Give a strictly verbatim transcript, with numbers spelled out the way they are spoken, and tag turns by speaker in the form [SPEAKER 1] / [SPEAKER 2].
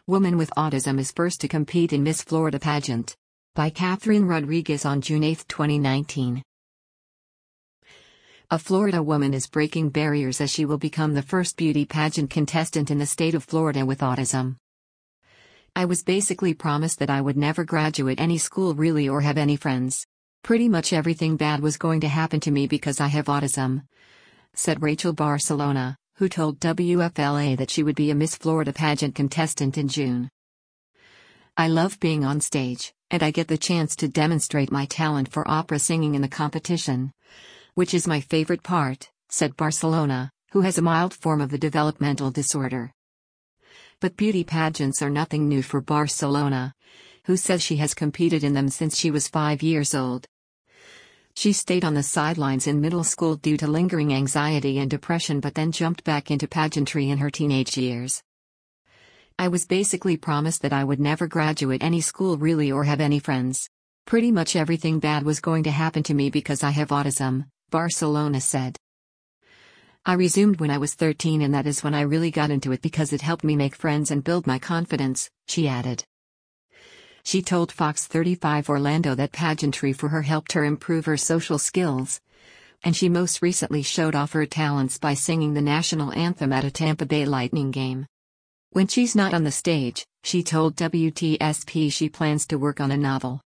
[SPEAKER 1] Woman with autism is first to compete in Miss Florida pageant. By Catherine Rodriguez on June eighth, twenty nineteen. A Florida woman is breaking barriers as she will become the first beauty pageant contestant in the state of Florida with autism. I was basically promised that I would never graduate any school really or have any friends. Pretty much everything bad was going to happen to me because I have autism, said Rachel Barcelona, who told W F L A that she would be a Miss Florida pageant contestant in June. I love being on stage, and I get the chance to demonstrate my talent for opera singing in the competition, which is my favorite part, said Barcelona, who has a mild form of the developmental disorder. But beauty pageants are nothing new for Barcelona, who says she has competed in them since she was five years old. She stayed on the sidelines in middle school due to lingering anxiety and depression but then jumped back into pageantry in her teenage years. I was basically promised that I would never graduate any school really or have any friends. Pretty much everything bad was going to happen to me because I have autism, Barcelona said. I resumed when I was thirteen and that is when I really got into it because it helped me make friends and build my confidence, she added. She told Fox thirty-five Orlando that pageantry for her helped her improve her social skills, and she most recently showed off her talents by singing the national anthem at a Tampa Bay Lightning game. When she's not on the stage, she told W T S P she plans to work on a novel.